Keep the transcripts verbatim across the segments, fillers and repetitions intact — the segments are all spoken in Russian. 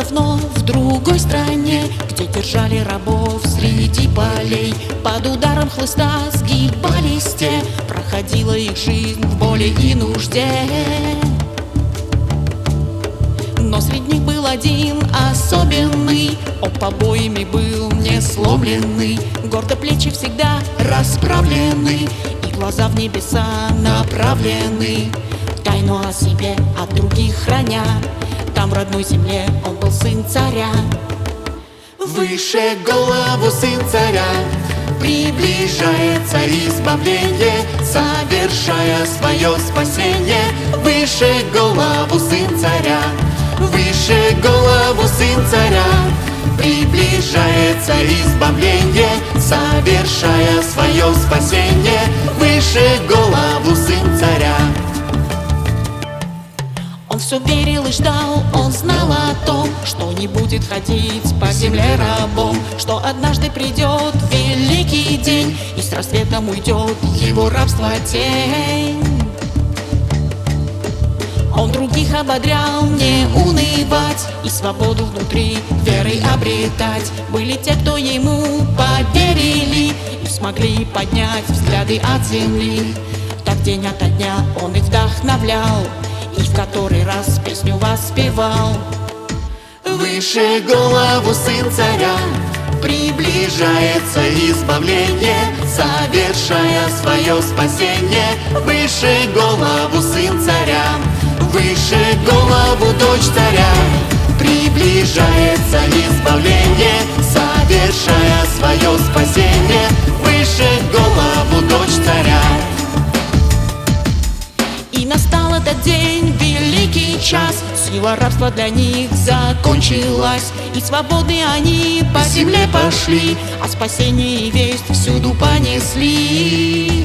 давно в другой стране, где держали рабов среди полей. Под ударом хлыста сгибались те, проходила их жизнь в боли и нужде. Но среди них был один особенный, он побоями был не сломленный. Гордо плечи всегда расправлены, и глаза в небеса направлены. Тайну о себе от других храня, там в родной земле он был сын царя. Выше голову сын царя, приближается избавление, совершая свое спасение. Выше голову сын царя, выше голову сын царя, приближается избавление, совершая свое спасение. Выше голову сын царя. Он все верил и ждал, он знал о том, что не будет ходить по земле рабом, что однажды придет великий день, и с рассветом уйдет его рабство тень. Он других ободрял не унывать и свободу внутри верой обретать. Были те, кто ему поверили и смогли поднять взгляды от земли. Так день ото дня он их вдохновлял и в который раз песню воспевал. Выше голову сын царя, приближается избавление, совершая свое спасение. Выше голову сын царя, выше голову дочь царя, приближается избавление, совершая свое спасение. Выше голову дочь царя. И настал этот день, великий час, сила рабства для них закончилась, и свободны они по земле пошли, а спасение и весть всюду понесли.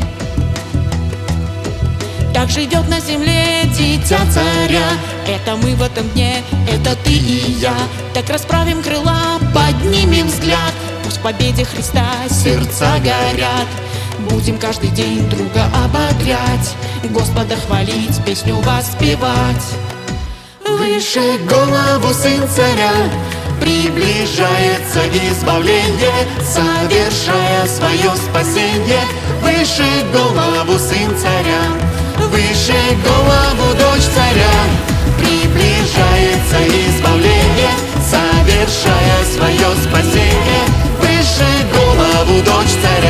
Так живет на земле дитя царя, это мы в этом дне, это ты и я. Так расправим крыла, поднимем взгляд, пусть в победе Христа сердца горят. Будем каждый день друга ободрять, Господа хвалить, песню воспевать. Выше голову сын царя, приближается избавление, совершая свое спасение. Выше голову сын царя, выше голову дочь царя, приближается избавление, совершая свое спасение. Выше голову дочь царя.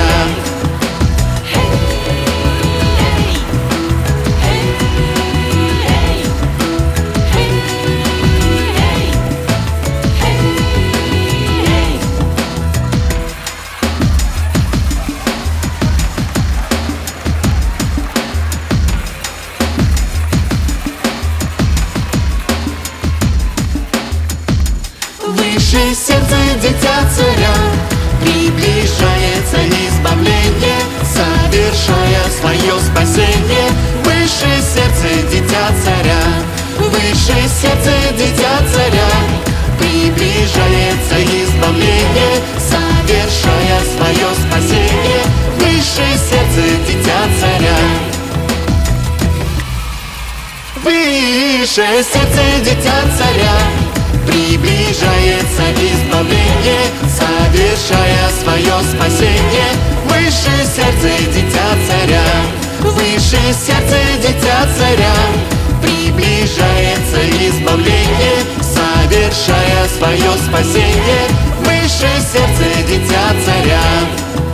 Выше сердце дитя царя, приближается избавление, совершая свое спасение. Выше сердце дитя царя, выше сердце дитя царя, приближается избавление, совершая свое спасение. Выше сердце дитя царя. Выше сердце дитя царя, приближается избавление, совершая свое спасение. Выше сердце дитя царя, выше сердце дитя царя, приближается избавление, совершая свое спасение. Выше сердце дитя царя.